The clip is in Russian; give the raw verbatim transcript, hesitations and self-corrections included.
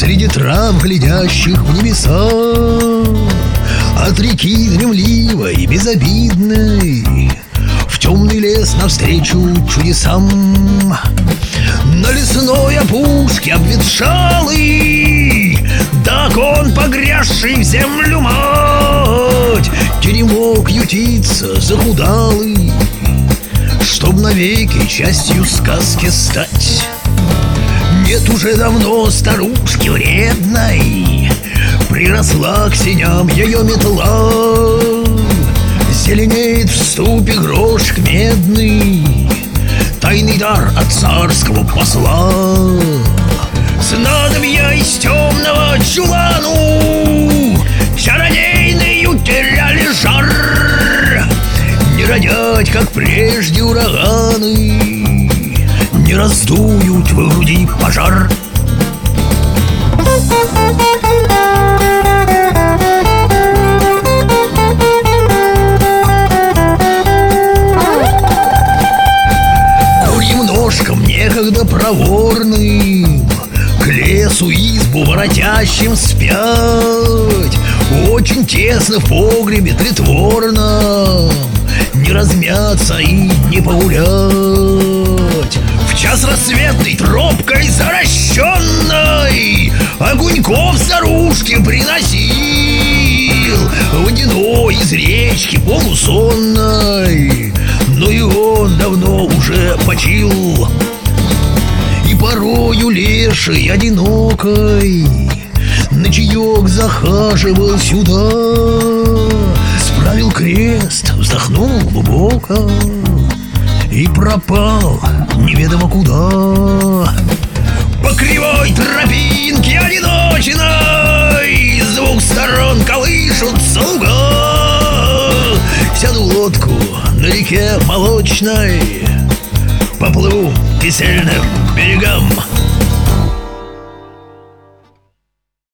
Среди трав, глядящих в небеса, от реки дремливой и безобидной, в темный лес навстречу чудесам. На лесной опушке обветшалый дракон, погрязший в землю мать, теремок ютится захудалый, чтоб навеки частью сказки стать. Нет уже давно старушки вредной, приросла к сеням ее метла, зеленеет в ступе грошек медный, тайный дар от царского посла. Снадобья из темного чулану чародейную теряли жар, не родять, как прежде, ураганы, не раздуют в груди пожар. Курьим ножкам некогда проворным, к лесу избу воротящим спять, очень тесно в погребе притворном, не размяться и не погулять. В час рассветный тропкой заращенной огоньков старушке приносил водяной из речки полусонной, но и он давно уже почил. И порою леший одинокой на чаек захаживал сюда, справил крест, вздохнул глубоко и пропал неведомо куда. По кривой тропинке одиночной с двух сторон колышутся луга. Сяду в лодку на реке молочной, поплыву к кисельным берегам.